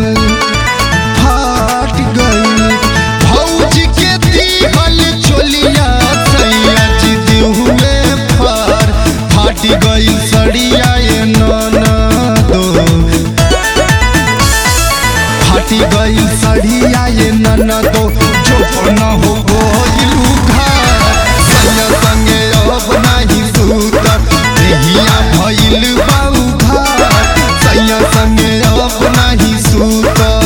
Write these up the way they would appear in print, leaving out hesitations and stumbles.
गइल फाट गइल भौजी के दिहल चोलिया सैया जी दिहुए फाट गइल सड़िया ये ननदो फाटी गइल सड़िया ये ननदो जो न हो गइल उघार सैया संगे अब नाही सूतब देहिया भइल बा उघार सैया संगे अब नाही सूतब।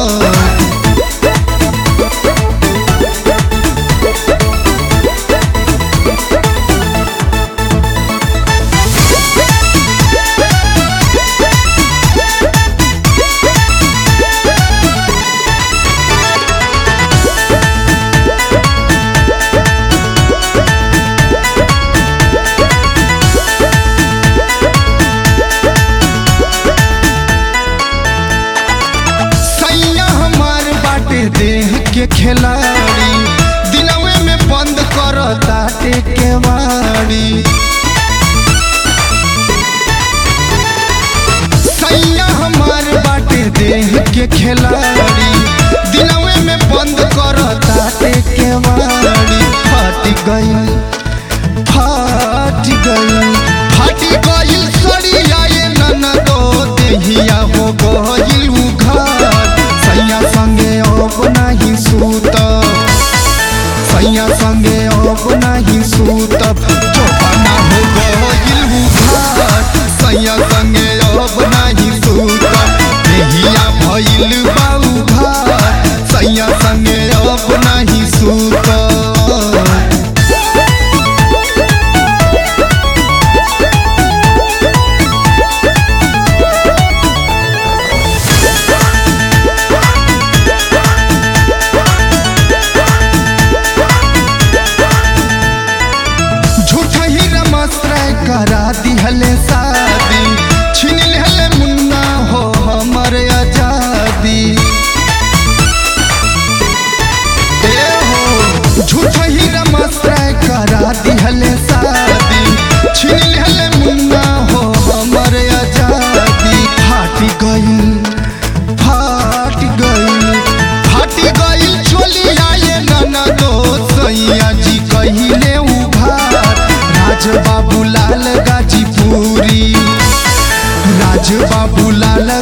देह के खिलाड़ी दिनवे में बंद करता केवाड़ी सैया हमार बाटे देह के खिलाड़ी दिनवे में बंद करता केवाड़ी फाटी गइल सड़िया ये ननदो देहिया हो गइल उघार सैया संगे अब नाही सूतब सैया संगे अब नाही सूतब चौपना हो गइल उघार सैया संगे अब नाही सूतब देहिया भइल बा उघार सैया संगे अब नाही सूतब। करा दिहले शादी छीन लेले मुन्ना हो हमर आजादी ए हो झूठा ही रमस्त्र करा दिहले शादी छीन लेले मुन्ना हो हमर आजादी फाटी गइल चोलिया ये ननदो सैया जी कहिले उघार राज बाबू लाल